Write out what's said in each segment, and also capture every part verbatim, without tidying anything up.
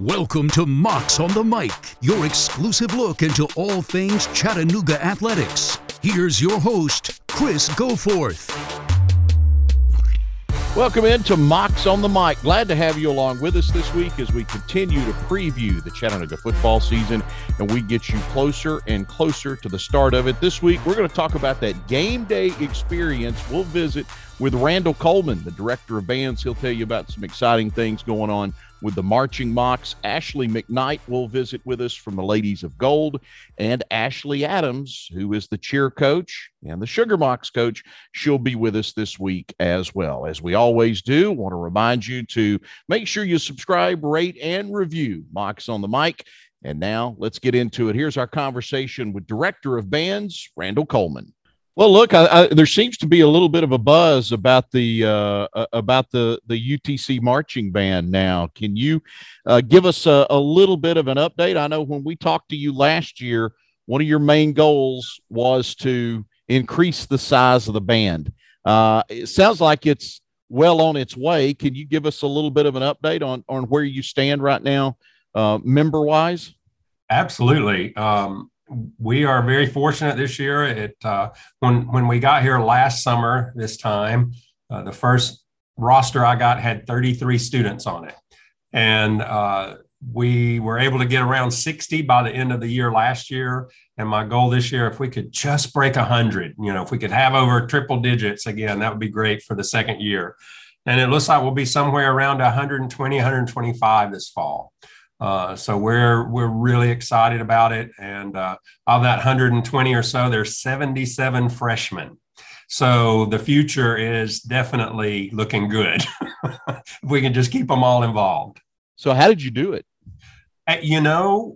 Welcome to Mocs on the Mic, your exclusive look into all things Chattanooga athletics. Here's your host, Chris Goforth. Welcome into Mocs on the Mic. Glad to have you along with us this week as we continue to preview the Chattanooga football season, and we get you closer and closer to the start of it. This week, we're going to talk about that game day experience. We'll visit with Randall Coleman, the director of bands. He'll tell you about some exciting things going on with the Marching Mocs. Ashley McKnight will visit with us from the Ladies of Gold, and Ashley Adams, who is the cheer coach and the Sugar Mocs coach, she'll be with us this week as well. As we always do, I want to remind you to make sure you subscribe, rate, and review Mocs on the Mic. And now let's get into it. Here's our conversation with Director of Bands, Randall Coleman. Well, look, I, I, there seems to be a little bit of a buzz about the uh, uh, about the the U T C marching band now. Can you uh, give us a, a little bit of an update? I know when we talked to you last year, one of your main goals was to increase the size of the band. Uh, it sounds like it's well on its way. Can you give us a little bit of an update on on where you stand right now, uh, member wise? Absolutely. Um, We are very fortunate this year. It uh, when when we got here last summer, this time, uh, the first roster I got had thirty-three students on it, and uh, we were able to get around sixty by the end of the year last year. And my goal this year, if we could just break one hundred, you know, if we could have over triple digits again, that would be great for the second year. And it looks like we'll be somewhere around one hundred twenty, one hundred twenty-five this fall. Uh, so we're we're really excited about it. And uh, of that one hundred twenty or so, there's seventy-seven freshmen. So the future is definitely looking good. If we can just keep them all involved. So how did you do it? Uh, you know,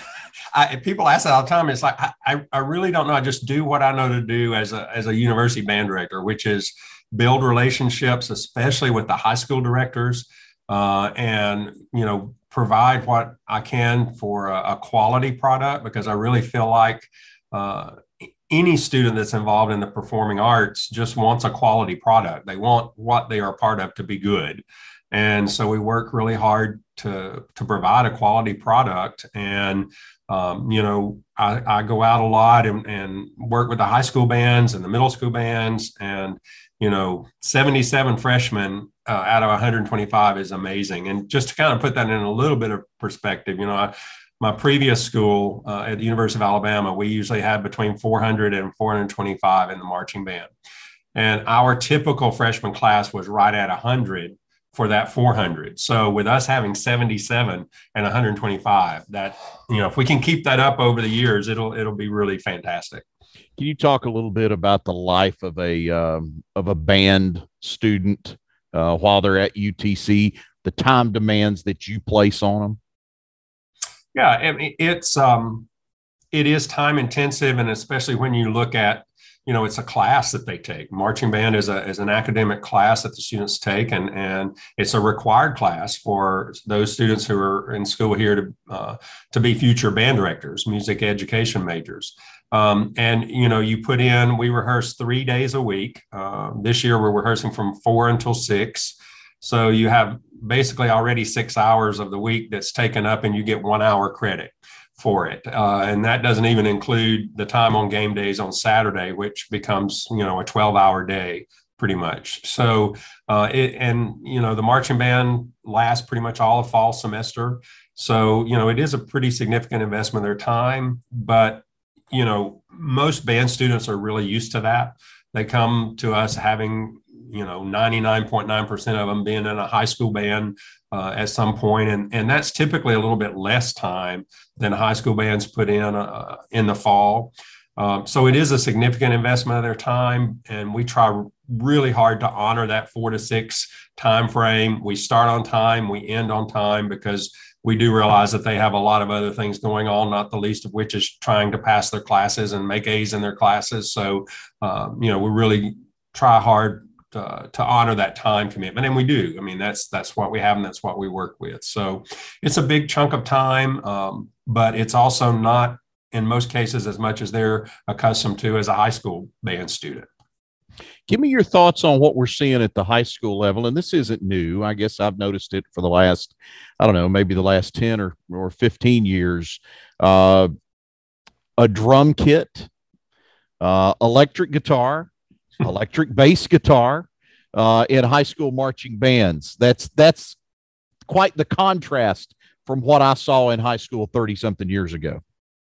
I, people ask that all the time. It's like, I, I really don't know. I just do what I know to do as a, as a university band director, which is build relationships, especially with the high school directors, uh, and, you know, provide what I can for a, a quality product, because I really feel like uh, any student that's involved in the performing arts just wants a quality product. They want what they are a part of to be good. And so we work really hard to, to provide a quality product. And, um, you know, I, I go out a lot and, and work with the high school bands and the middle school bands, and, you know, seventy-seven freshmen uh, out of one hundred twenty-five is amazing. And just to kind of put that in a little bit of perspective, you know, I, my previous school uh, at the University of Alabama, we usually had between four hundred and four hundred twenty-five in the marching band. And our typical freshman class was right at one hundred for that four hundred. So with us having seventy-seven and one hundred twenty-five, that, you know, if we can keep that up over the years, it'll it'll be really fantastic. Can you talk a little bit about the life of a um, of a band student uh, while they're at U T C, the time demands that you place on them? Yeah, I mean, it's um, it is time intensive, and especially when you look at, you know, it's a class that they take. Marching band is a is an academic class that the students take, and and it's a required class for those students who are in school here to uh, to be future band directors, music education majors. Um, and, you know, you put in, we rehearse three days a week. Uh, this year, we're rehearsing from four until six. So you have basically already six hours of the week that's taken up, and you get one hour credit for it. Uh, and that doesn't even include the time on game days on Saturday, which becomes, you know, a twelve hour day pretty much. So, uh, it, and, you know, the marching band lasts pretty much all of fall semester. So, you know, it is a pretty significant investment of their time, but you know, most band students are really used to that. They come to us having, you know, ninety-nine point nine percent of them being in a high school band uh, at some point. And, and that's typically a little bit less time than high school bands put in uh, in the fall. Um, so it is a significant investment of their time. And we try really hard to honor that four to six time frame. We start on time, we end on time, because we do realize that they have a lot of other things going on, not the least of which is trying to pass their classes and make A's in their classes. So, um, you know, we really try hard to, to honor that time commitment. And we do. I mean, that's that's what we have, and that's what we work with. So it's a big chunk of time, um, but it's also not, in most cases, as much as they're accustomed to as a high school band student. Give me your thoughts on what we're seeing at the high school level. And this isn't new. I guess I've noticed it for the last, I don't know, maybe the last ten or, or fifteen years. Uh, a drum kit, uh, electric guitar, electric bass guitar uh, in high school marching bands. That's, that's quite the contrast from what I saw in high school thirty something years ago.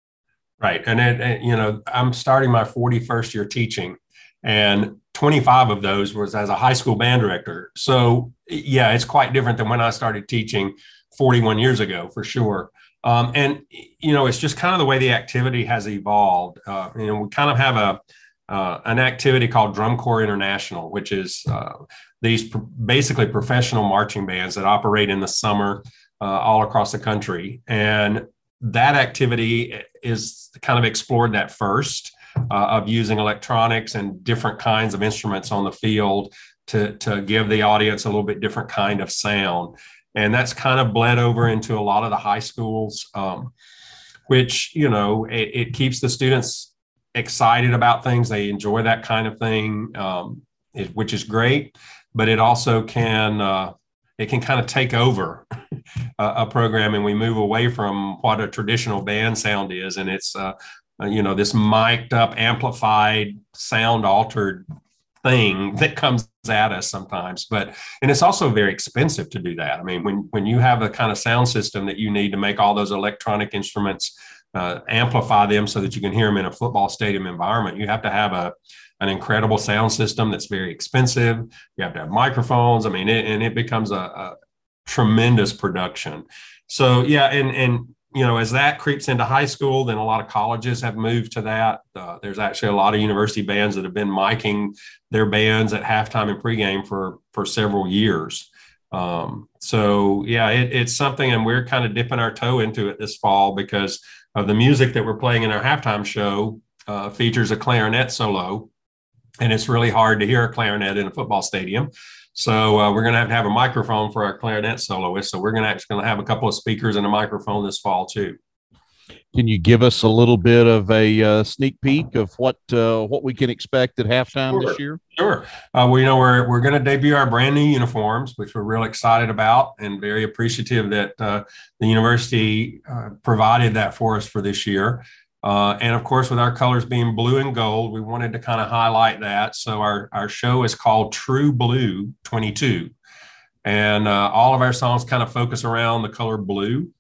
Right. And, it, it, you know, I'm starting my forty-first year teaching, and twenty-five of those was as a high school band director. So, yeah, it's quite different than when I started teaching forty-one years ago, for sure. Um, and, you know, it's just kind of the way the activity has evolved. Uh, you know, we kind of have a uh, an activity called Drum Corps International, which is uh, these pr- basically professional marching bands that operate in the summer uh, all across the country. And that activity is kind of explored that first uh, of using electronics and different kinds of instruments on the field to, to give the audience a little bit different kind of sound. And that's kind of bled over into a lot of the high schools, um, which, you know, it, it keeps the students excited about things. They enjoy that kind of thing, um, it, which is great, but it also can, uh, it can kind of take over a, a program, and we move away from what a traditional band sound is. And it's, uh, you know, this mic'd up, amplified, sound altered thing that comes at us sometimes. But, and it's also very expensive to do that. I mean, when, when you have the kind of sound system that you need to make all those electronic instruments, uh, amplify them so that you can hear them in a football stadium environment, you have to have a, an incredible sound system that's very expensive. You have to have microphones. I mean, it, and it becomes a, a tremendous production. So, yeah. And, and, you know, as that creeps into high school, then a lot of colleges have moved to that. Uh, there's actually a lot of university bands that have been miking their bands at halftime and pregame for, for several years. Um, so, yeah, it, it's something, and we're kind of dipping our toe into it this fall because of the music that we're playing in our halftime show uh, features a clarinet solo. And it's really hard to hear a clarinet in a football stadium. So uh, we're going to have to have a microphone for our clarinet soloist. So we're going to actually going to have a couple of speakers and a microphone this fall too. Can you give us a little bit of a uh, sneak peek of what uh, what we can expect at halftime Sure. this year? Sure. Uh, well, you know, we're we're going to debut our brand new uniforms, which we're real excited about and very appreciative that uh, the university uh, provided that for us for this year. Uh, and of course, with our colors being blue and gold, we wanted to kind of highlight that. So our, our show is called True Blue twenty-two. And uh, all of our songs kind of focus around the color blue.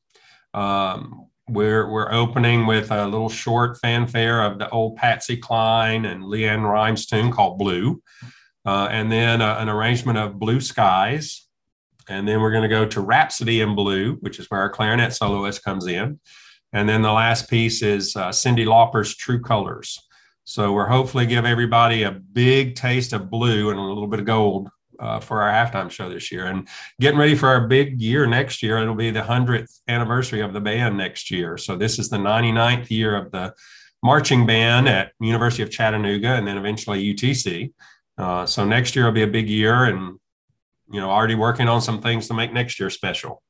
Um, we're, we're opening with a little short fanfare of the old Patsy Cline and Leanne Rimes tune called Blue. Uh, and then uh, an arrangement of Blue Skies. And then we're going to go to Rhapsody in Blue, which is where our clarinet soloist comes in. And then the last piece is uh, Cyndi Lauper's True Colors. So we're hopefully give everybody a big taste of blue and a little bit of gold uh, for our halftime show this year. And getting ready for our big year next year. It'll be the hundredth anniversary of the band next year. So this is the ninety-ninth year of the marching band at University of Chattanooga and then eventually U T C. Uh, so next year will be a big year, and, you know, already working on some things to make next year special.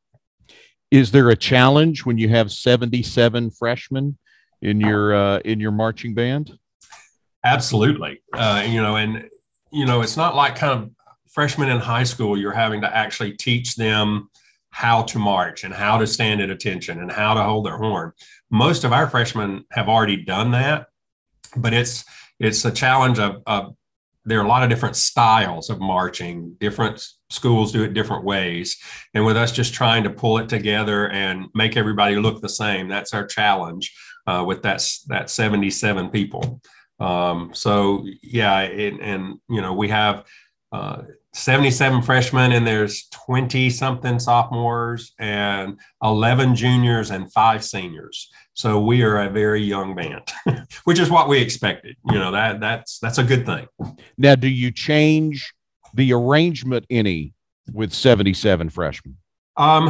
Is there a challenge when you have seventy-seven freshmen in your uh, in your marching band? Absolutely. Uh, you know, and, you know, it's not like kind of freshmen in high school, you're having to actually teach them how to march and how to stand at attention and how to hold their horn. Most of our freshmen have already done that, but it's it's a challenge of, of there are a lot of different styles of marching. Different schools do it different ways. And with us just trying to pull it together and make everybody look the same, that's our challenge uh, with that, that seventy-seven people. Um, so, yeah, it, and, you know, we have uh, seventy-seven freshmen, and there's twenty-something sophomores and eleven juniors and five seniors. So we are a very young band, which is what we expected. You know, that that's that's a good thing. Now, do you change the arrangement any with seventy-seven freshmen? Um,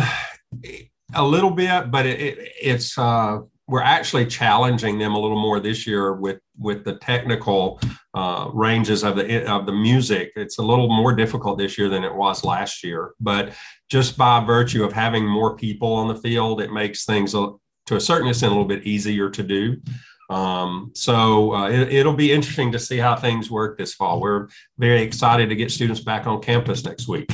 a little bit, but it, it, it's uh, we're actually challenging them a little more this year with with the technical uh, ranges of the of the music. It's a little more difficult this year than it was last year, but just by virtue of having more people on the field, it makes things a, to a certain extent a little bit easier to do. Um, so uh, it, it'll be interesting to see how things work this fall. We're very excited to get students back on campus next week.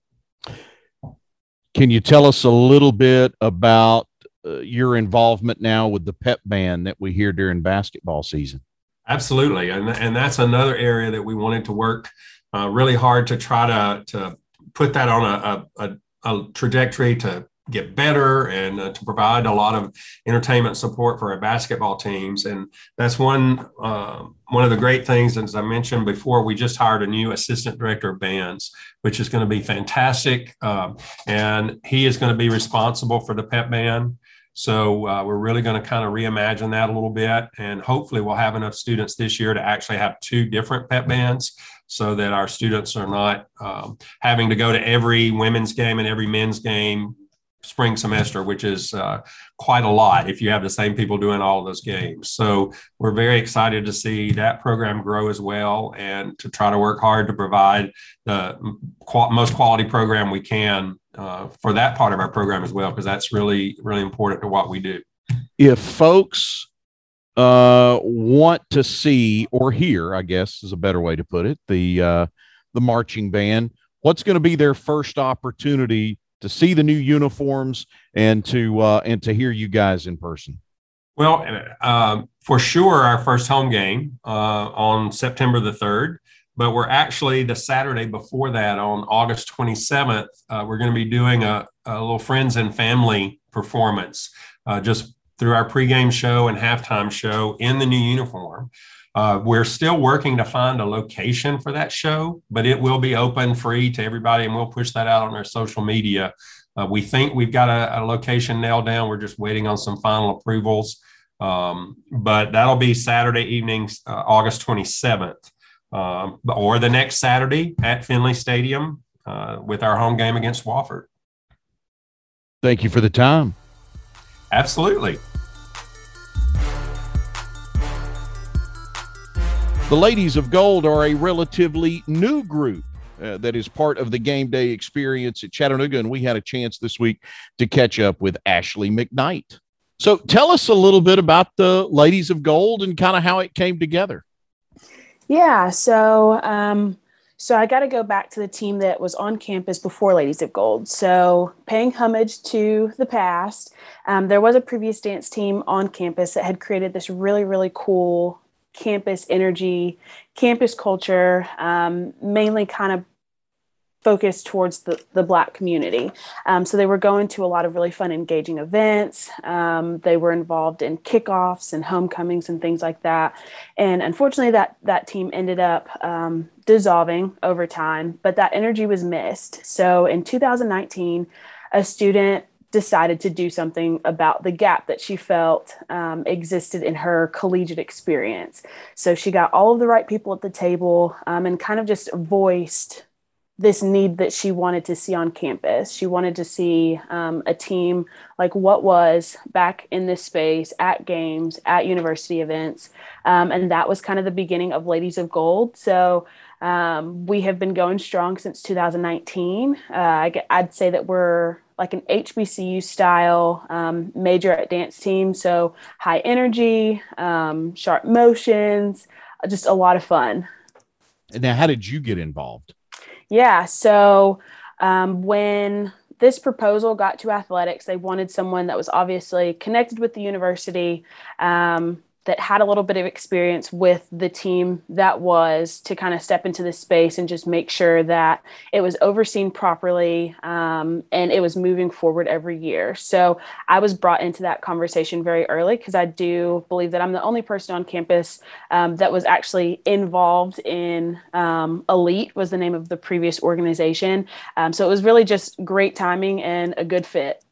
Can you tell us a little bit about uh, your involvement now with the pep band that we hear during basketball season? Absolutely. And, and that's another area that we wanted to work uh, really hard to try to, to put that on a, a, a trajectory to get better and uh, to provide a lot of entertainment support for our basketball teams. And that's one, uh, one of the great things. As I mentioned before, we just hired a new assistant director of bands, which is going to be fantastic. Um, and he is going to be responsible for the pep band. So uh, we're really going to kind of reimagine that a little bit. And hopefully we'll have enough students this year to actually have two different pep bands so that our students are not um, having to go to every women's game and every men's game spring semester, which is uh, quite a lot if you have the same people doing all of those games. So we're very excited to see that program grow as well and to try to work hard to provide the qual- most quality program we can uh, for that part of our program as well, because that's really, really important to what we do. If folks uh, want to see or hear, I guess is a better way to put it, the, uh, the marching band, what's going to be their first opportunity to see the new uniforms and to uh, and to hear you guys in person? Well, uh, for sure, our first home game uh, on September the third, but we're actually the Saturday before that on August twenty-seventh, uh, we're going to be doing a, a little friends and family performance uh, just through our pregame show and halftime show in the new uniform. Uh, we're still working to find a location for that show, but it will be open free to everybody, and we'll push that out on our social media. Uh, we think we've got a, a location nailed down. We're just waiting on some final approvals, um, but that'll be Saturday evening, uh, August twenty-seventh, um, or the next Saturday at Finley Stadium uh, with our home game against Wofford. Thank you for the time. Absolutely. The Ladies of Gold are a relatively new group uh, that is part of the game day experience at Chattanooga, and we had a chance this week to catch up with Ashley McKnight. So tell us a little bit about the Ladies of Gold and kind of how it came together. Yeah, so um, so I got to go back to the team that was on campus before Ladies of Gold. So paying homage to the past, um, there was a previous dance team on campus that had created this really, really cool campus energy, campus culture, um, mainly kind of focused towards the, the Black community. Um, so they were going to a lot of really fun, engaging events. Um, they were involved in kickoffs and homecomings and things like that. And unfortunately, that that team ended up um, dissolving over time, but that energy was missed. So in two thousand nineteen, a student decided to do something about the gap that she felt um, existed in her collegiate experience. So she got all of the right people at the table um, and kind of just voiced this need that she wanted to see on campus. She wanted to see um, a team like what was back in this space at games, at university events. Um, and that was kind of the beginning of Ladies of Gold. So um, we have been going strong since two thousand nineteen. Uh, I'd say that we're like an H B C U style um, major at dance team. So high energy, um, sharp motions, just a lot of fun. And now, how did you get involved? Yeah. So um, when this proposal got to athletics, they wanted someone that was obviously connected with the university, um, that had a little bit of experience with the team that was to kind of step into this space and just make sure that it was overseen properly um, and it was moving forward every year. So I was brought into that conversation very early because I do believe that I'm the only person on campus um, that was actually involved in um, Elite was the name of the previous organization. Um, so it was really just great timing and a good fit.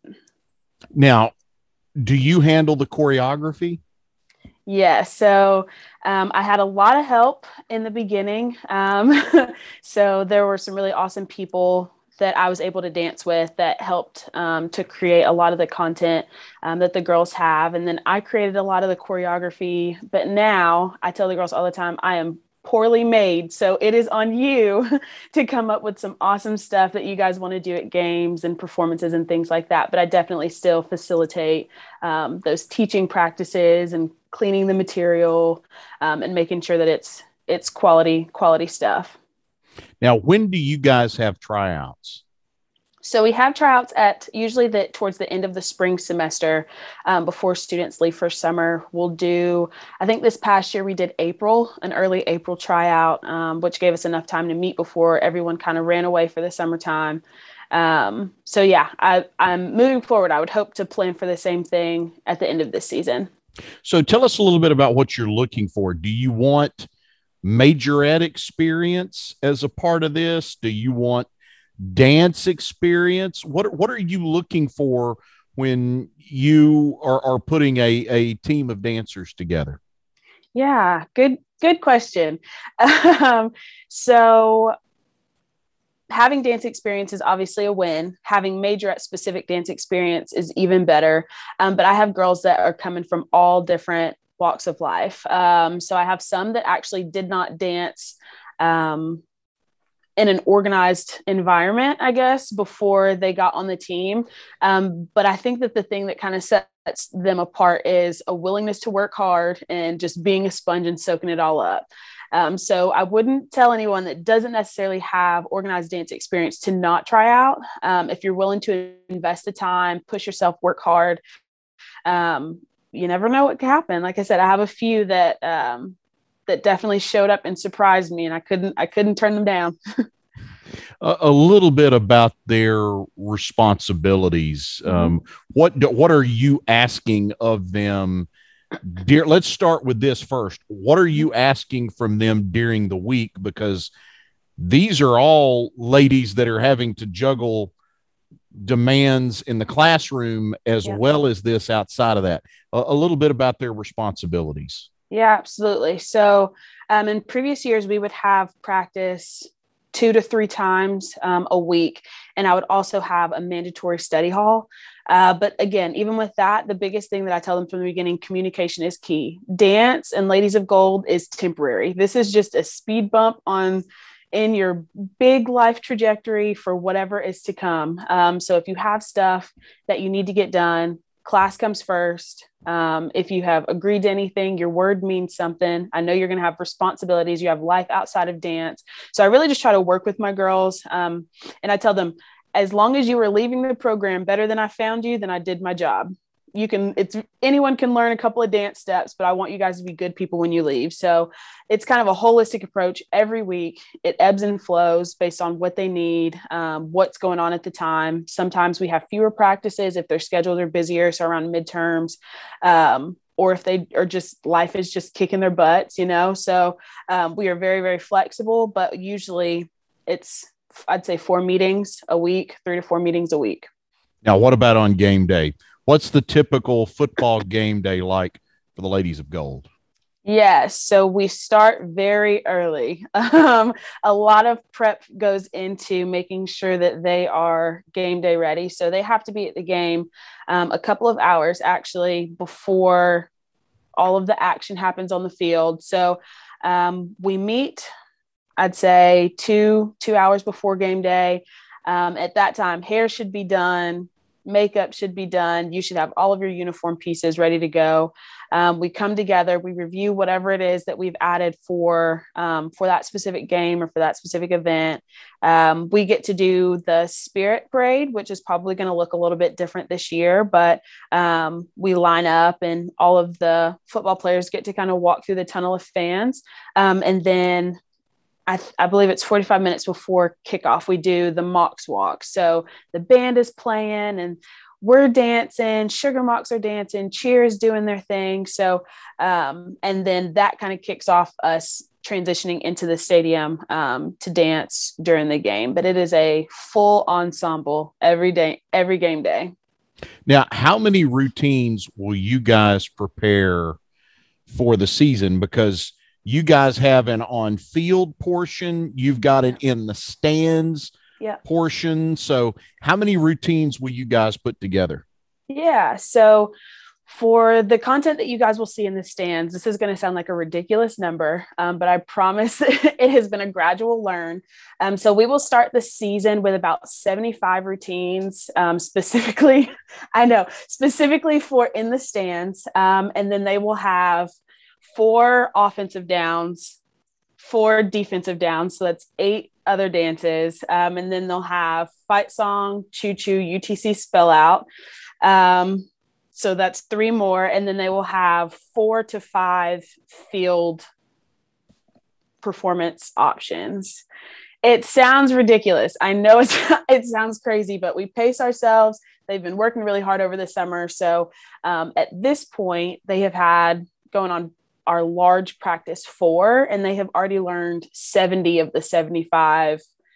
Now, do you handle the choreography? Yeah, so um, I had a lot of help in the beginning. Um, so there were some really awesome people that I was able to dance with that helped um, to create a lot of the content um, that the girls have. And then I created a lot of the choreography. But now I tell the girls all the time, I am poorly made. So it is on you to come up with some awesome stuff that you guys want to do at games and performances and things like that. But I definitely still facilitate um, those teaching practices and cleaning the material um, and making sure that it's it's quality quality stuff. Now, when do you guys have tryouts? So we have tryouts at usually the towards the end of the spring semester um, before students leave for summer. We'll do, I think this past year we did April, an early April tryout, um, which gave us enough time to meet before everyone kind of ran away for the summertime. Um, so yeah, I, I'm moving forward. I would hope to plan for the same thing at the end of this season. So tell us a little bit about what you're looking for. Do you want majorette experience as a part of this? Do you want dance experience? What what are you looking for when you are, are putting a, a team of dancers together? Yeah, good good question. Um, so having dance experience is obviously a win. Having majorette specific dance experience is even better. Um, but I have girls that are coming from all different walks of life. Um, so I have some that actually did not dance um, in an organized environment, I guess, before they got on the team. Um, but I think that the thing that kind of sets them apart is a willingness to work hard and just being a sponge and soaking it all up. Um, so I wouldn't tell anyone that doesn't necessarily have organized dance experience to not try out. Um, if you're willing to invest the time, push yourself, work hard, um, you never know what could happen. Like I said, I have a few that um, that definitely showed up and surprised me, and I couldn't I couldn't turn them down. a, a little bit about their responsibilities. Mm-hmm. Um, what do, what are you asking of them? Dear, let's start with this first. What are you asking from them during the week? Because these are all ladies that are having to juggle demands in the classroom as yeah. well as this outside of that. A, a little bit about their responsibilities. Yeah, absolutely. So um, in previous years, we would have practice two to three times um, a week. And I would also have a mandatory study hall. Uh, but again, even with that, the biggest thing that I tell them from the beginning, communication is key. Dance and Ladies of Gold is temporary. This is just a speed bump on in your big life trajectory for whatever is to come. Um, so if you have stuff that you need to get done, class comes first. Um, if you have agreed to anything, your word means something. I know you're going to have responsibilities. You have life outside of dance. So I really just try to work with my girls. Um, and I tell them, as long as you were leaving the program better than I found you, then I did my job. You can, it's anyone can learn a couple of dance steps, but I want you guys to be good people when you leave. So it's kind of a holistic approach every week. It ebbs and flows based on what they need, um, what's going on at the time. Sometimes we have fewer practices if their schedules are busier, so around midterms, um, or if they are just, life is just kicking their butts, you know? So um, we are very, very flexible, but usually it's, I'd say four meetings a week, three to four meetings a week. Now, what about on game day? What's the typical football game day like for the Ladies of Gold? Yes. So we start very early. Um, a lot of prep goes into making sure that they are game day ready. So they have to be at the game um, a couple of hours actually before all of the action happens on the field. So um, we meet, I'd say two, two hours before game day. Um, at that time, hair should be done. Makeup should be done. You should have all of your uniform pieces ready to go. Um, we come together, we review whatever it is that we've added for, um, for that specific game or for that specific event. Um, we get to do the spirit parade, which is probably going to look a little bit different this year, but um, we line up and all of the football players get to kind of walk through the tunnel of fans. Um, and then I, th- I believe it's forty-five minutes before kickoff, we do the Mocs walk. So the band is playing and we're dancing, Sugar Mocs are dancing, cheers doing their thing. So, um, and then that kind of kicks off us transitioning into the stadium um, to dance during the game. But it is a full ensemble every day, every game day. Now, how many routines will you guys prepare for the season? Because you guys have an on-field portion. You've got it in the stands yeah. portion. So how many routines will you guys put together? Yeah. So For the content that you guys will see in the stands, this is going to sound like a ridiculous number, um, but I promise it has been a gradual learn. Um, so we will start the season with about seventy-five routines, um, specifically, I know, specifically for in the stands. Um, and then they will have four offensive downs, four defensive downs. So that's eight other dances. Um, and then they'll have fight song, choo choo, U T C spell out. Um, So that's three more. And then they will have four to five field performance options. It sounds ridiculous. I know it's, it sounds crazy, but we pace ourselves. They've been working really hard over the summer. So um, at this point, they have had going on our large practice four, and they have already learned seventy of the seventy-five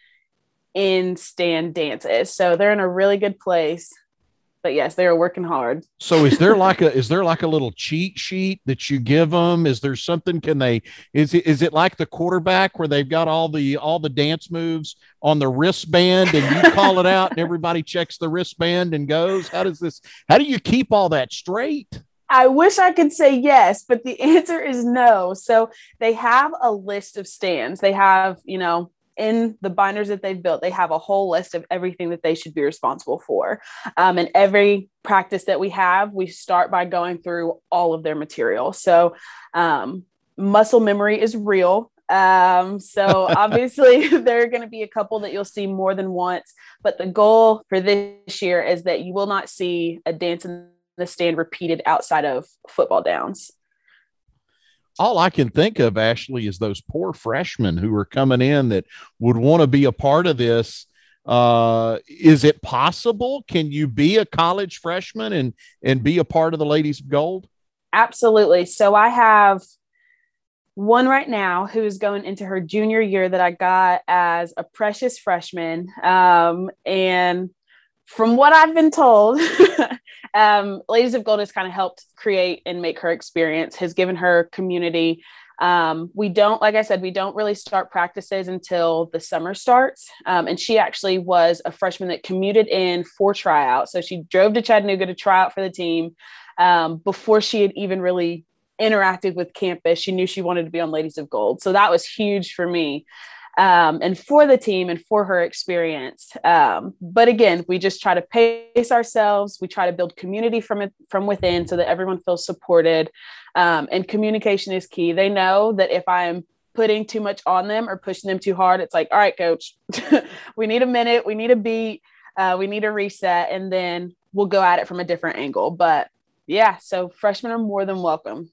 in stand dances. So they're in a really good place. But yes, they are working hard. So is there like a, is there like a little cheat sheet that you give them? Is there something, can they, is it, is it like the quarterback where they've got all the, all the dance moves on the wristband and you call it out and everybody checks the wristband and goes? How does this, how do you keep all that straight? I wish I could say yes, but the answer is no. So they have a list of stands. They have, you know, in the binders that they've built, they have a whole list of everything that they should be responsible for. Um, and every practice that we have, we start by going through all of their material. So um, muscle memory is real. Um, so obviously there are going to be a couple that you'll see more than once, but the goal for this year is that you will not see a dance in the stand repeated outside of football downs. All I can think of, Ashley, is those poor freshmen who are coming in that would want to be a part of this. Uh, is it possible? Can you be a college freshman and, and be a part of the Ladies of Gold? Absolutely. So I have one right now who's going into her junior year that I got as a precious freshman. Um, and from what I've been told, um, Ladies of Gold has kind of helped create and make her experience, has given her community. Um, we don't, like I said, we don't really start practices until the summer starts. Um, and she actually was a freshman that commuted in for tryout. So she drove to Chattanooga to try out for the team um, before she had even really interacted with campus. She knew she wanted to be on Ladies of Gold. So that was huge for me. Um, and for the team and for her experience. Um, but again, we just try to pace ourselves. We try to build community from it, from within so that everyone feels supported. Um, and communication is key. They know that if I'm putting too much on them or pushing them too hard, it's like, all right, coach, we need a minute. We need a beat. Uh, we need a reset. And then we'll go at it from a different angle. But yeah, so freshmen are more than welcome.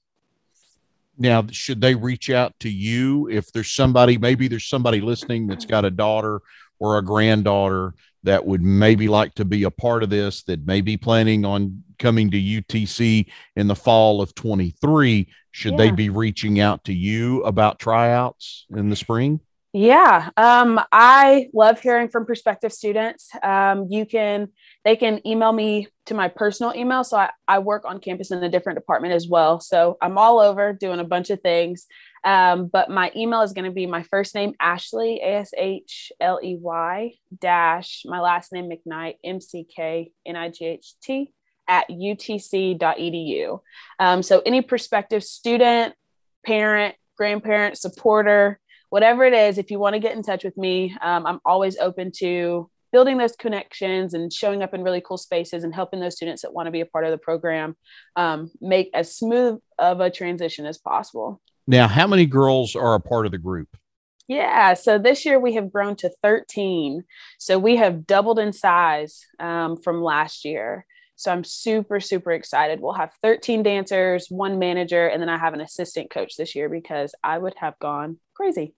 Now, should they reach out to you if there's somebody, maybe there's somebody listening that's got a daughter or a granddaughter that would maybe like to be a part of this, that may be planning on coming to U T C in the fall of twenty-three? Should yeah. they be reaching out to you about tryouts in the spring? Yeah, um, I love hearing from prospective students. Um, you can, they can email me to my personal email. So I, I work on campus in a different department as well. So I'm all over doing a bunch of things. Um, but my email is going to be my first name, Ashley, A S H L E Y dash my last name, McKnight, M C K N I G H T at U T C dot E D U. Um, so any prospective student, parent, grandparent, supporter, whatever it is, if you want to get in touch with me, um, I'm always open to building those connections and showing up in really cool spaces and helping those students that want to be a part of the program um, make as smooth of a transition as possible. Now, how many girls are a part of the group? Yeah, so this year we have grown to thirteen. So we have doubled in size um, from last year. So I'm super, super excited. We'll have thirteen dancers, one manager, and then I have an assistant coach this year because I would have gone crazy.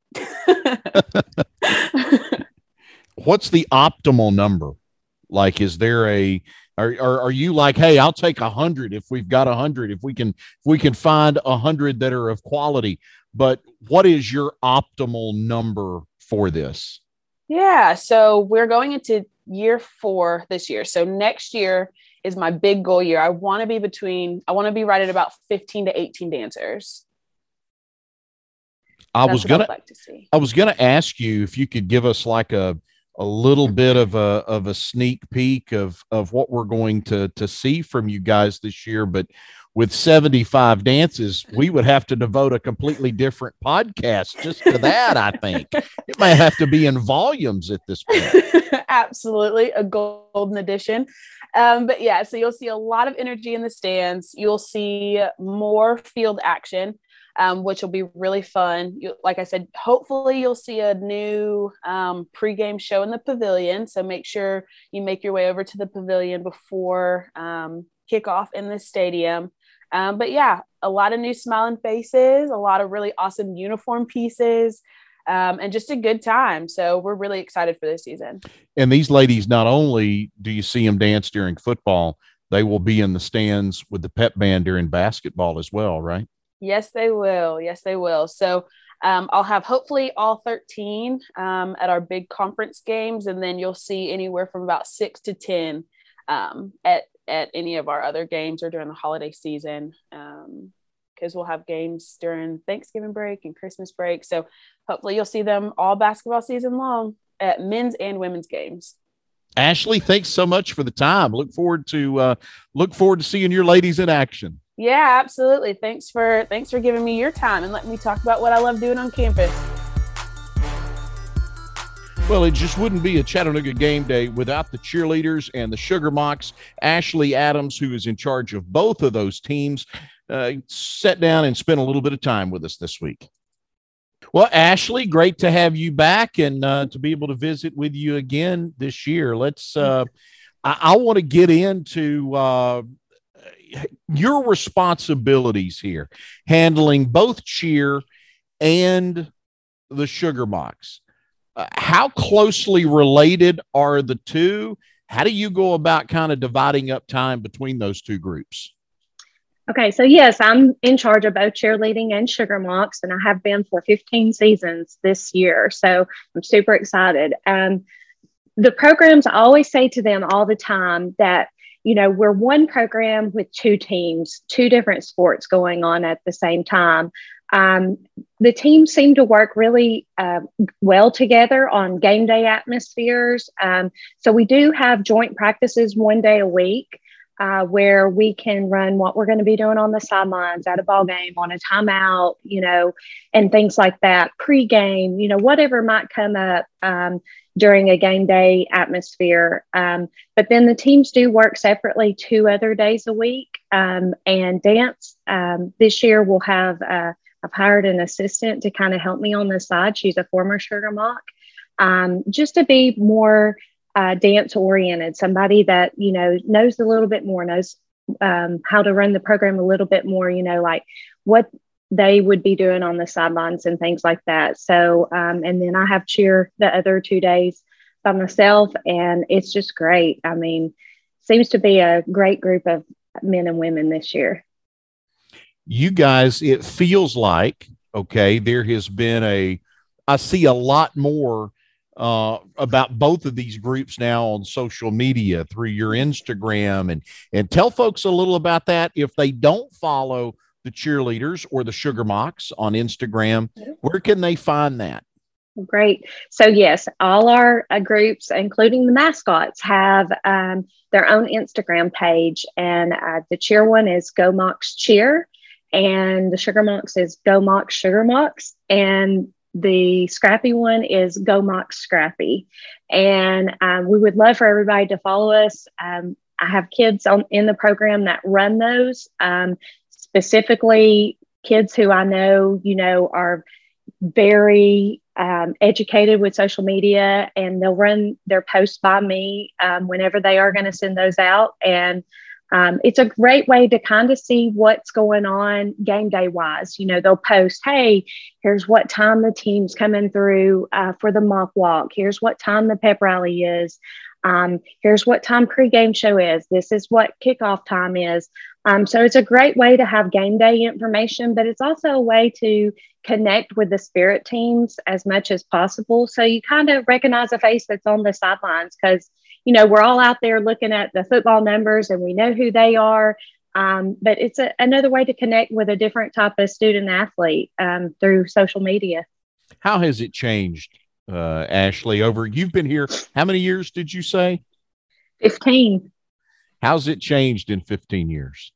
What's the optimal number? Like, is there a, are, are, are you like, hey, I'll take a hundred if we've got a hundred, if we can, if we can find a hundred that are of quality, but what is your optimal number for this? Yeah. So we're going into year four this year. So next year is my big goal year. I want to be between, I want to be right at about fifteen to eighteen dancers. I That's was going like to I was going to ask you if you could give us like a, a little bit of a of a sneak peek of of what we're going to to see from you guys this year. But with seventy-five dances, we would have to devote a completely different podcast just to that. I think it might have to be in volumes at this point. Absolutely, a golden edition. Um, but yeah, so you'll see a lot of energy in the stands. You'll see more field action. Um, which will be really fun. You, like I said, hopefully you'll see a new um, pregame show in the pavilion. So make sure you make your way over to the pavilion before um, kickoff in the stadium. Um, but yeah, a lot of new smiling faces, a lot of really awesome uniform pieces, um, and just a good time. So we're really excited for this season. And these ladies, not only do you see them dance during football, they will be in the stands with the pep band during basketball as well, right? Yes, they will. Yes, they will. So um, I'll have hopefully all thirteen um, at our big conference games, and then you'll see anywhere from about six to ten um, at at any of our other games or during the holiday season, because um, we'll have games during Thanksgiving break and Christmas break. So hopefully you'll see them all basketball season long at men's and women's games. Ashley, thanks so much for the time. Look forward to uh, look forward to seeing your ladies in action. Yeah, absolutely. Thanks for thanks for giving me your time and letting me talk about what I love doing on campus. Well, it just wouldn't be a Chattanooga game day without the cheerleaders and the Sugar Mocks. Ashley Adams, who is in charge of both of those teams, uh, sat down and spent a little bit of time with us this week. Well, Ashley, great to have you back and uh, to be able to visit with you again this year. Let's. Uh, I, I want to get into uh, your responsibilities here, handling both cheer and the Sugar Mocks. Uh, how closely related are the two? How do you go about kind of dividing up time between those two groups? Okay, so yes, I'm in charge of both cheerleading and Sugar Mocks, and I have been for fifteen seasons this year. So I'm super excited. Um, the programs, I always say to them all the time that, you know, we're one program with two teams, two different sports going on at the same time. Um, the teams seem to work really uh, well together on game day atmospheres. Um, so we do have joint practices one day a week uh, where we can run what we're going to be doing on the sidelines at a ball game, on a timeout, you know, and things like that, pregame, you know, whatever might come up um, during a game day atmosphere. Um, but then the teams do work separately two other days a week. Um, and dance um, this year we'll have uh, I've hired an assistant to kind of help me on the side. She's a former Sugar Mock, um, just to be more uh, dance oriented, somebody that, you know, knows a little bit more, knows um, how to run the program a little bit more, you know, like what they would be doing on the sidelines and things like that. So, um, and then I have cheer the other two days by myself, and it's just great. I mean, seems to be a great group of men and women this year. You guys, it feels like, okay, there has been a, I see a lot more uh, about both of these groups now on social media through your Instagram, and, and tell folks a little about that. If they don't follow the cheerleaders or the Sugar Mocks on Instagram, where can they find that? Great. So yes, all our uh, groups, including the mascots, have um, their own Instagram page, and uh, the cheer one is Go Mocks Cheer. And the Sugar Mocks is Go Mocks Sugar Mocks. And the Scrappy one is Go Mocks Scrappy. And um, we would love for everybody to follow us. Um, I have kids on, in the program that run those, um, specifically kids who I know, you know, are very um, educated with social media, and they'll run their posts by me um, whenever they are going to send those out. And Um, it's a great way to kind of see what's going on game day wise. You know, they'll post, hey, here's what time the team's coming through uh, for the mock walk. Here's what time the pep rally is. Um, here's what time pregame show is. This is what kickoff time is. Um, so it's a great way to have game day information, but it's also a way to connect with the spirit teams as much as possible. So you kind of recognize a face that's on the sidelines, because you know, we're all out there looking at the football numbers and we know who they are. Um, but it's a, another way to connect with a different type of student athlete um, through social media. How has it changed uh, Ashley. Over, you've been here, how many years did you say? fifteen. How's it changed in fifteen years?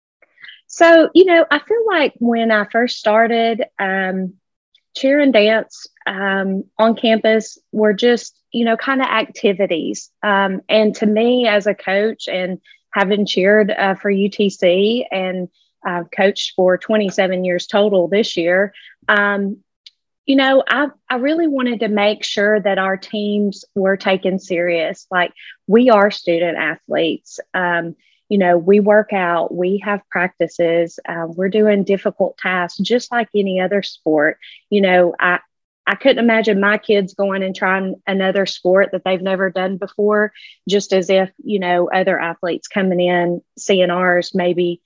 So, you know, I feel like when I first started, um, cheer and dance um, on campus were just, you know, kind of activities. Um, and to me as a coach and having cheered uh, for U T C and uh, coached for twenty-seven years total this year, um, you know, I, I really wanted to make sure that our teams were taken serious. Like, we are student athletes. Um, you know, we work out, we have practices, uh, we're doing difficult tasks just like any other sport. You know, I, I couldn't imagine my kids going and trying another sport that they've never done before, just as if, you know, other athletes coming in, seeing ours, maybe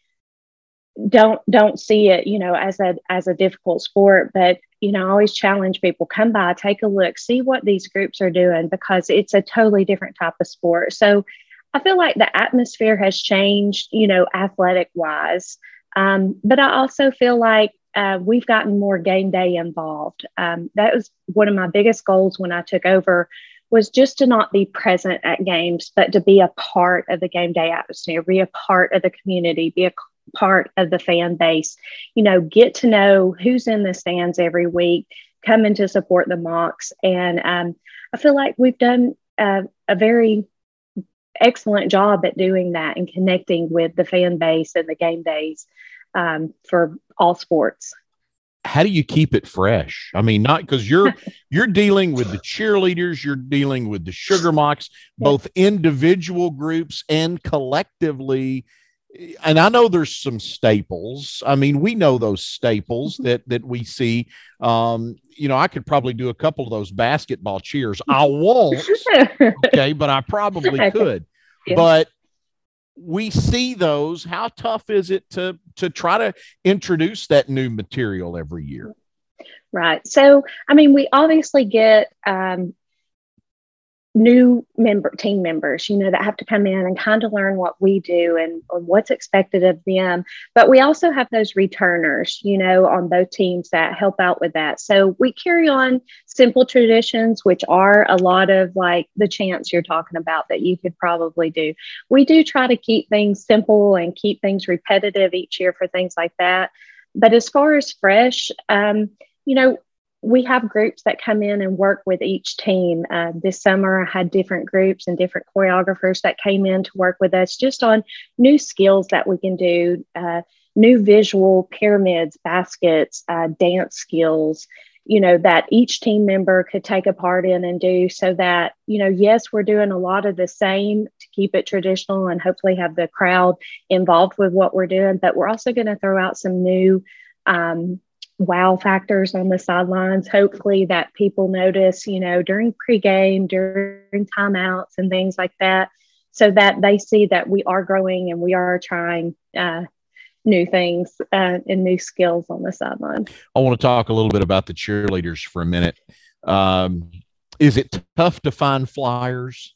don't don't see it, you know, as a as a difficult sport. But, you know, I always challenge people, come by, take a look, see what these groups are doing, because it's a totally different type of sport. So I feel like the atmosphere has changed, you know, athletic wise. Um, but I also feel like uh, we've gotten more game day involved. Um, that was one of my biggest goals when I took over, was just to not be present at games, but to be a part of the game day atmosphere, be a part of the community, be a part of the fan base, you know, get to know who's in the stands every week, coming to support the Mocs. And um, I feel like we've done uh, a very excellent job at doing that and connecting with the fan base and the game days um, for all sports. How do you keep it fresh? I mean, not because you're you're dealing with the cheerleaders, you're dealing with the Sugar Mocs, both individual groups and collectively. And I know there's some staples. I mean, we know those staples that that we see. Um, you know, I could probably do a couple of those basketball cheers. I won't, okay, but I probably could. Yeah. But we see those. How tough is it to to try to introduce that new material every year? Right. So, I mean, we obviously get um, new member team members, you know, that have to come in and kind of learn what we do and, and what's expected of them. But we also have those returners, you know, on both teams that help out with that. So we carry on simple traditions, which are a lot of like the chants you're talking about that you could probably do. We do try to keep things simple and keep things repetitive each year for things like that. But as far as fresh, um, you know, we have groups that come in and work with each team. Uh, this summer, I had different groups and different choreographers that came in to work with us just on new skills that we can do, uh, new visual pyramids, baskets, uh, dance skills, you know, that each team member could take a part in and do, so that, you know, yes, we're doing a lot of the same to keep it traditional and hopefully have the crowd involved with what we're doing, but we're also going to throw out some new um, wow factors on the sidelines, hopefully that people notice, you know, during pregame, during timeouts and things like that, so that they see that we are growing and we are trying uh, new things uh, and new skills on the sideline. I want to talk a little bit about the cheerleaders for a minute. Um, is it tough to find flyers?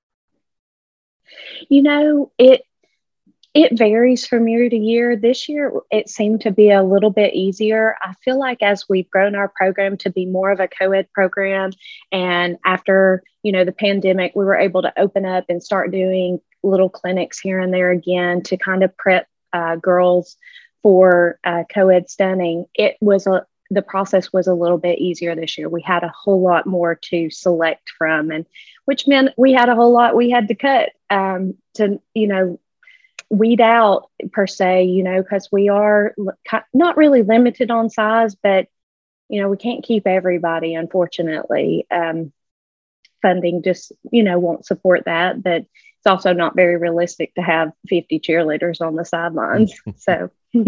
You know, it It varies from year to year. This year, it seemed to be a little bit easier. I feel like as we've grown our program to be more of a co-ed program, and after, you know, the pandemic, we were able to open up and start doing little clinics here and there again to kind of prep uh, girls for uh, co-ed stunning. It was a the process was a little bit easier this year. We had a whole lot more to select from, and which meant we had a whole lot we had to cut um, to, you know, weed out per se, you know, because we are not really limited on size, but, you know, we can't keep everybody, unfortunately. Um, funding just, you know, won't support that, but it's also not very realistic to have fifty cheerleaders on the sidelines. So.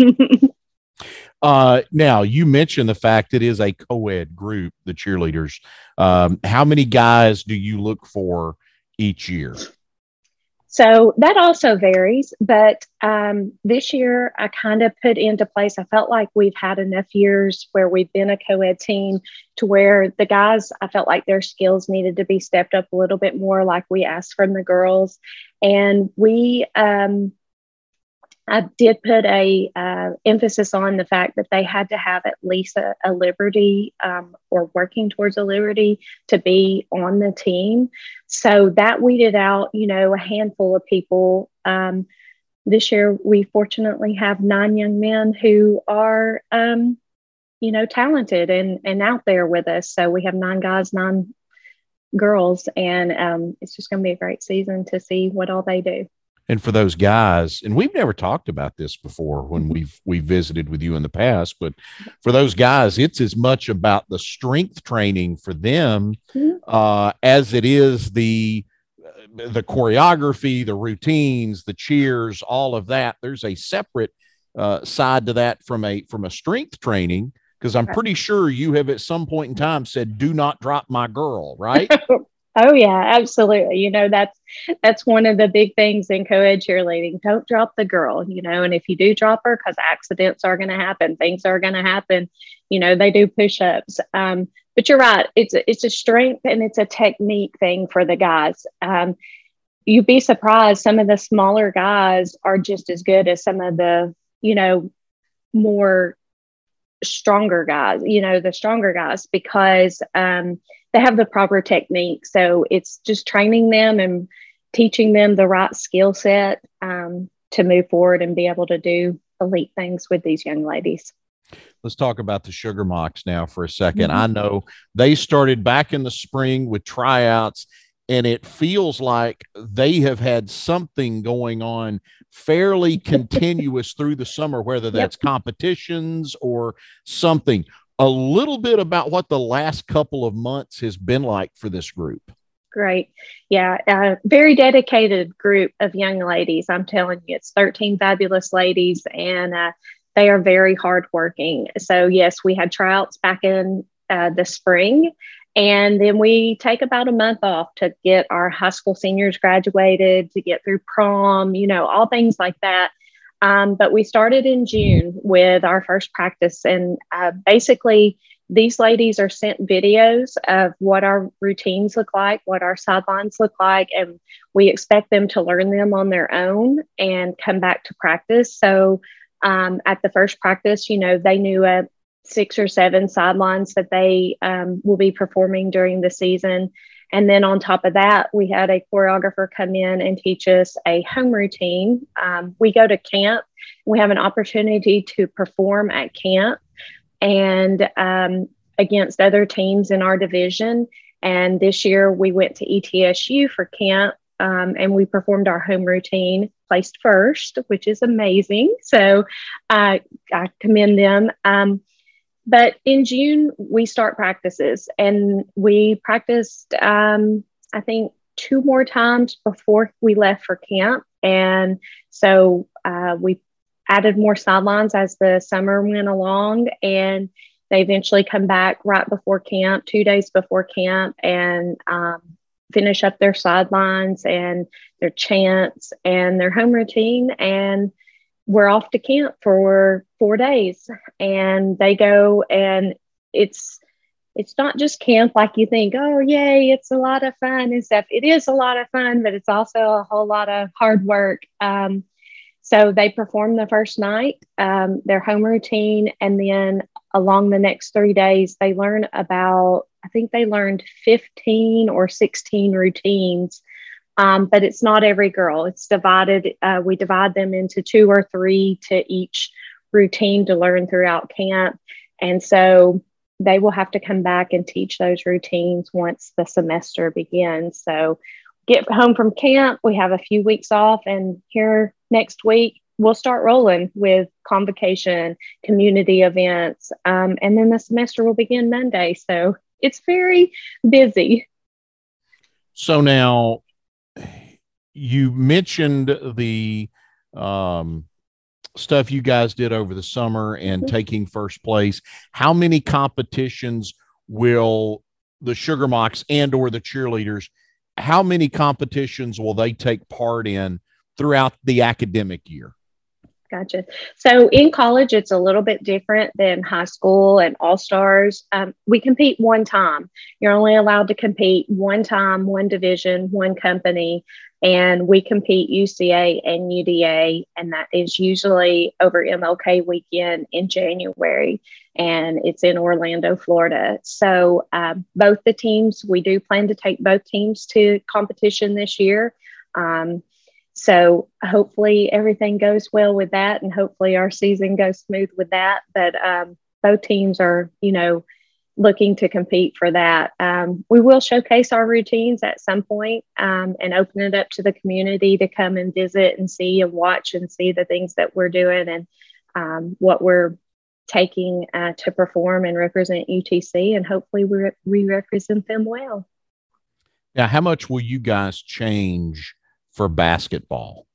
uh, now, you mentioned the fact it is a co-ed group, the cheerleaders. Um, how many guys do you look for each year? So that also varies, but um, this year I kind of put into place, I felt like we've had enough years where we've been a co-ed team to where the guys, I felt like their skills needed to be stepped up a little bit more, like we asked from the girls. And we, um, I did put a uh, emphasis on the fact that they had to have at least a, a Liberty um, or working towards a Liberty to be on the team. So that weeded out, you know, a handful of people. Um, this year, we fortunately have nine young men who are, um, you know, talented and, and out there with us. So we have nine guys, nine girls, and um, it's just going to be a great season to see what all they do. And for those guys, and we've never talked about this before when we've we've visited with you in the past, but for those guys, it's as much about the strength training for them uh, as it is the the choreography, the routines, the cheers, all of that. There's a separate uh, side to that from a from a strength training, because I'm pretty sure you have at some point in time said, "Do not drop my girl," right? Oh yeah, absolutely. You know, that's, that's one of the big things in co-ed cheerleading. Don't drop the girl, you know, and if you do drop her, because accidents are going to happen, things are going to happen, you know, they do push-ups. Um, but you're right. It's a, it's a strength and it's a technique thing for the guys. Um, you'd be surprised. Some of the smaller guys are just as good as some of the, you know, more stronger guys, you know, the stronger guys, because, um, they have the proper technique. So it's just training them and teaching them the right skill set um, to move forward and be able to do elite things with these young ladies. Let's talk about the Sugar Mocks now for a second. Mm-hmm. I know they started back in the spring with tryouts, and it feels like they have had something going on fairly continuous through the summer, whether that's yep. competitions or something. A little bit about what the last couple of months has been like for this group. Great. Yeah. A very dedicated group of young ladies. I'm telling you, it's thirteen fabulous ladies, and uh, they are very hardworking. So yes, we had tryouts back in uh, the spring, and then we take about a month off to get our high school seniors graduated, to get through prom, you know, all things like that. Um, but we started in June with our first practice, and uh, basically these ladies are sent videos of what our routines look like, what our sidelines look like, and we expect them to learn them on their own and come back to practice. So um, at the first practice, you know, they knew uh, six or seven sidelines that they um, will be performing during the season. And then on top of that, we had a choreographer come in and teach us a home routine. Um, we go to camp. We have an opportunity to perform at camp and um, against other teams in our division. And this year we went to E T S U for camp, um, and we performed our home routine, placed first, which is amazing. So uh, I commend them. Um, But in June, we start practices, and we practiced, um, I think, two more times before we left for camp. And so uh, we added more sidelines as the summer went along, and they eventually come back right before camp, two days before camp, and um, finish up their sidelines and their chants and their home routine. And we're off to camp for four days, and they go, and it's, it's not just camp like you think, oh, yay, it's a lot of fun and stuff. It is a lot of fun, but it's also a whole lot of hard work. Um, so they perform the first night, um, their home routine, and then along the next three days, they learn about, I think they learned fifteen or sixteen routines. Um, but it's not every girl. It's divided. Uh, we divide them into two or three to each routine to learn throughout camp. And so they will have to come back and teach those routines once the semester begins. So get home from camp, we have a few weeks off, and here next week, we'll start rolling with convocation, community events, um, and then the semester will begin Monday. So it's very busy. So now, you mentioned the um, stuff you guys did over the summer and mm-hmm. taking first place. How many competitions will the Sugar Mocks and or the cheerleaders, how many competitions will they take part in throughout the academic year? Gotcha. So in college, it's a little bit different than high school and all stars. Um, we compete one time. You're only allowed to compete one time, one division, one company. And we compete U C A and U D A. And that is usually over M L K weekend in January. And it's in Orlando, Florida. So uh, both the teams, we do plan to take both teams to competition this year. Um, So hopefully everything goes well with that, and hopefully our season goes smooth with that. But um, both teams are, you know, looking to compete for that. Um, we will showcase our routines at some point um, and open it up to the community to come and visit and see and watch and see the things that we're doing and um, what we're taking uh, to perform and represent U T C. And hopefully we, re- we represent them well. Now, how much will you guys change for basketball?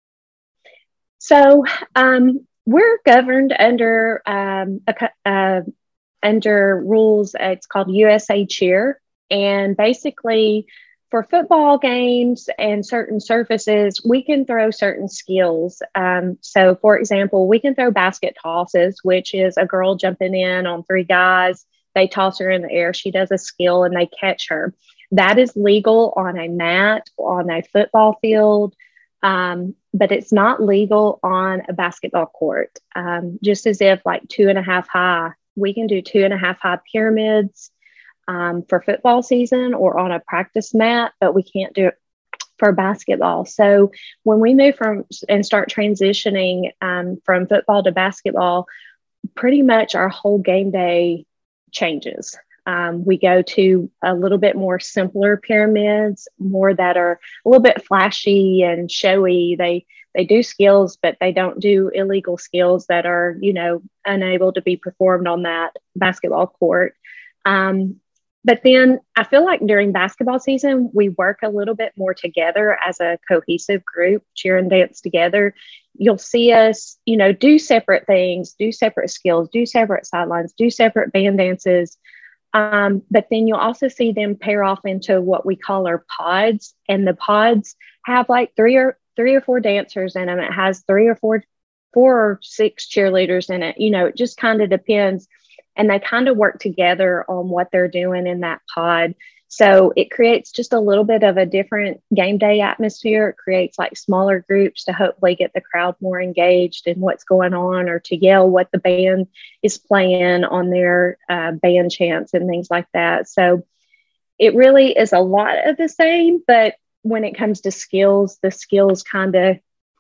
So um, we're governed under um, a, uh, under rules. Uh, it's called U S A Cheer, and basically, for football games and certain surfaces, we can throw certain skills. Um, so, for example, we can throw basket tosses, which is a girl jumping in on three guys. They toss her in the air. She does a skill, and they catch her. That is legal on a mat, on a football field, um, but it's not legal on a basketball court. Um, just as if like two and a half high, we can do two and a half high pyramids um, for football season or on a practice mat, but we can't do it for basketball. So when we move from and start transitioning um, from football to basketball, pretty much our whole game day changes. Um, we go to a little bit more simpler pyramids, more that are a little bit flashy and showy. They they do skills, but they don't do illegal skills that are, you know, unable to be performed on that basketball court. Um, but then I feel like during basketball season, we work a little bit more together as a cohesive group, cheer and dance together. You'll see us, you know, do separate things, do separate skills, do separate sidelines, do separate band dances. Um, but then you'll also see them pair off into what we call our pods. And the pods have like three or three or four dancers in them. It has three or four, four or six cheerleaders in it. You know, it just kind of depends. And they kind of work together on what they're doing in that pod. So it creates just a little bit of a different game day atmosphere. It creates like smaller groups to hopefully get the crowd more engaged in what's going on, or to yell what the band is playing on their uh, band chants and things like that. So it really is a lot of the same, but when it comes to skills, the skills kind of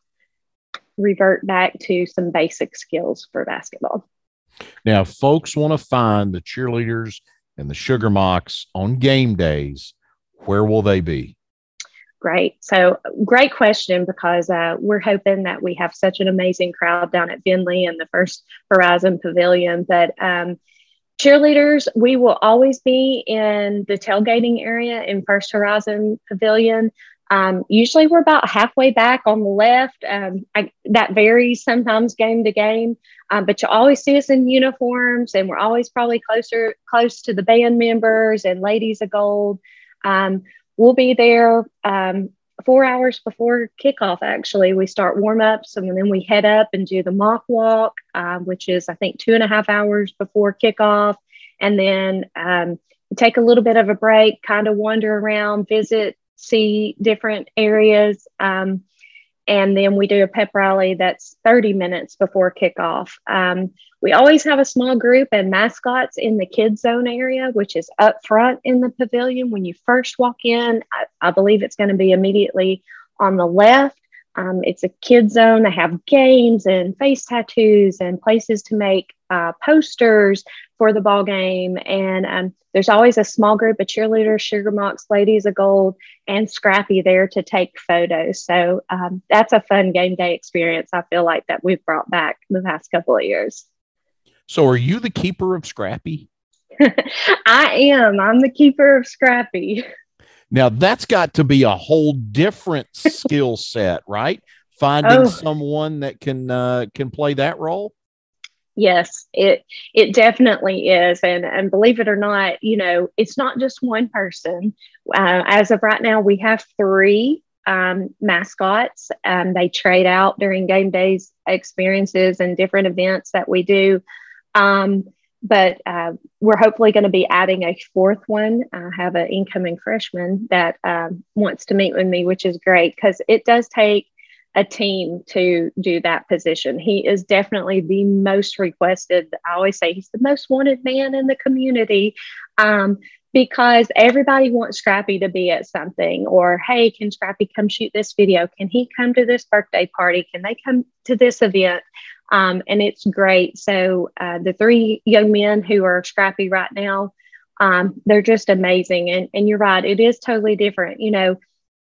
revert back to some basic skills for basketball. Now, if folks want to find the cheerleaders and the Sugar Mocks on game days, where will they be? Great. So great question, because uh, we're hoping that we have such an amazing crowd down at Finley and the First Horizon Pavilion. But um, cheerleaders, we will always be in the tailgating area in First Horizon Pavilion. Um, usually we're about halfway back on the left. Um, I, that varies sometimes game to game, um, but you always see us in uniforms, and we're always probably closer, close to the band members and Ladies of Gold. Um, we'll be there um, four hours before kickoff. Actually, we start warm ups, and then we head up and do the mock walk, uh, which is I think two and a half hours before kickoff, and then um, take a little bit of a break, kind of wander around, visit, see different areas. Um, and then we do a pep rally that's thirty minutes before kickoff. Um, we always have a small group and mascots in the kids zone area, which is up front in the pavilion. When you first walk in, I, I believe it's going to be immediately on the left. Um, it's a kids zone. They have games and face tattoos and places to make uh, posters for the ball game. And um, there's always a small group of cheerleaders, Sugar Mocks, Ladies of Gold, and Scrappy there to take photos. So um, that's a fun game day experience, I feel like, that we've brought back the past couple of years. So are you the keeper of Scrappy? I am. I'm the keeper of Scrappy. Now, that's got to be a whole different skill set, right? Finding Oh. someone that can uh, can play that role. Yes, it it definitely is. And and believe it or not, you know, it's not just one person. Uh, as of right now, we have three um, mascots. Um, they trade out during game days experiences and different events that we do. Um, but uh, we're hopefully going to be adding a fourth one. I have an incoming freshman that um, wants to meet with me, which is great because it does take a team to do that position. He is definitely the most requested. I always say he's the most wanted man in the community um, because everybody wants Scrappy to be at something, or, hey, can Scrappy come shoot this video? Can he come to this birthday party? Can they come to this event? Um, and it's great. So uh, the three young men who are Scrappy right now, um, they're just amazing. And, and you're right, it is totally different. You know,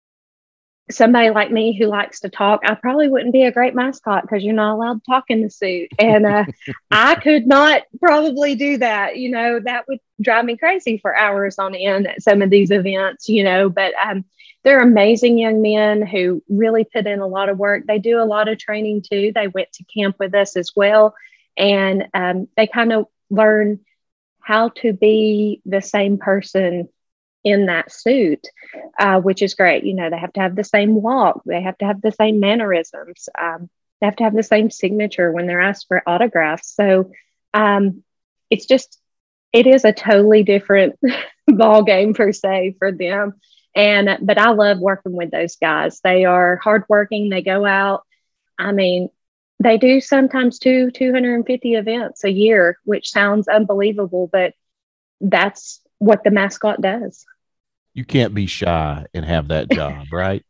somebody like me who likes to talk, I probably wouldn't be a great mascot because you're not allowed to talk in the suit. And uh, I could not probably do that. You know, that would drive me crazy for hours on end at some of these events, you know, but um, they're amazing young men who really put in a lot of work. They do a lot of training too. They went to camp with us as well. And um, they kind of learn how to be the same person in that suit, uh, which is great. You know, they have to have the same walk. They have to have the same mannerisms. Um, they have to have the same signature when they're asked for autographs. So um, it's just, it is a totally different ball game per se for them. And, but I love working with those guys. They are hardworking. They go out. I mean, they do sometimes two, two hundred fifty events a year, which sounds unbelievable, but that's what the mascot does. You can't be shy and have that job, right?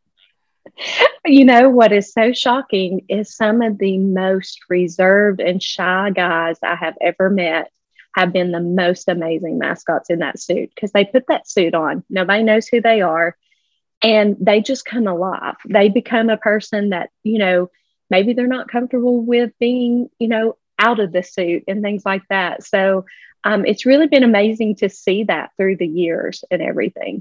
You know, what is so shocking is some of the most reserved and shy guys I have ever met have been the most amazing mascots in that suit because they put that suit on. Nobody knows who they are. And they just come alive. They become a person that, you know, maybe they're not comfortable with being, you know, out of the suit and things like that. So um, it's really been amazing to see that through the years and everything.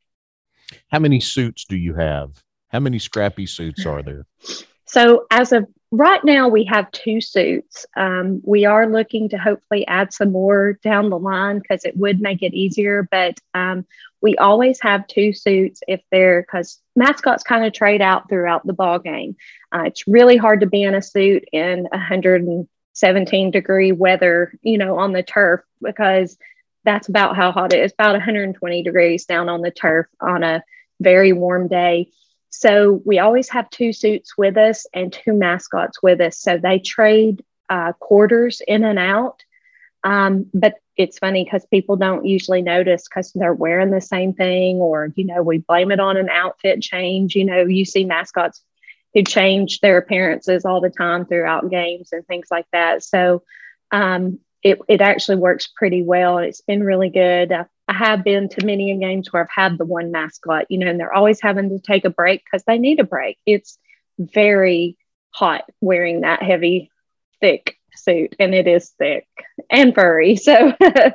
How many suits do you have? How many Scrappy suits are there? So as of right now, we have two suits. Um, we are looking to hopefully add some more down the line because it would make it easier. But um, we always have two suits if they're, because mascots kind of trade out throughout the ball game. Uh, it's really hard to be in a suit in one hundred seventeen degree weather, you know, on the turf, because that's about how hot it is. About one hundred twenty degrees down on the turf on a very warm day. So we always have two suits with us and two mascots with us. So they trade uh, quarters in and out. Um, but it's funny because people don't usually notice because they're wearing the same thing, or, you know, we blame it on an outfit change. You know, you see mascots who change their appearances all the time throughout games and things like that. So um, it, it actually works pretty well. And it's been really good. I, I have been to many games where I've had the one mascot, you know, and they're always having to take a break because they need a break. It's very hot wearing that heavy, thick suit, and it is thick and furry. So,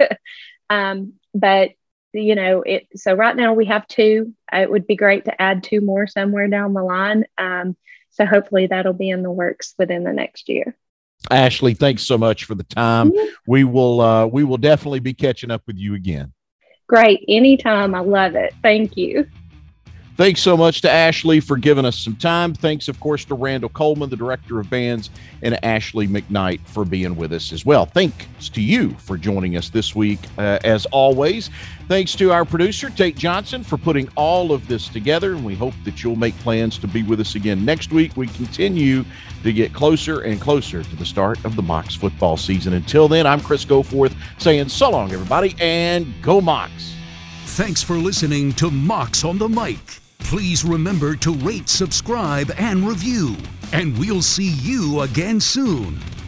um, but you know, it, so right now we have two. It would be great to add two more somewhere down the line. Um, so hopefully that'll be in the works within the next year. Ashley, thanks so much for the time. Mm-hmm. We will, uh, we will definitely be catching up with you again. Great. Anytime. I love it. Thank you. Thanks so much to Ashley for giving us some time. Thanks, of course, to Randall Coleman, the director of bands, and Ashley McKnight for being with us as well. Thanks to you for joining us this week, uh, as always. Thanks to our producer, Tate Johnson, for putting all of this together, and we hope that you'll make plans to be with us again next week. We continue to get closer and closer to the start of the Mocs football season. Until then, I'm Chris Goforth saying so long, everybody, and go Mocs. Thanks for listening to Mocs on the Mic. Please remember to rate, subscribe, and review. And we'll see you again soon.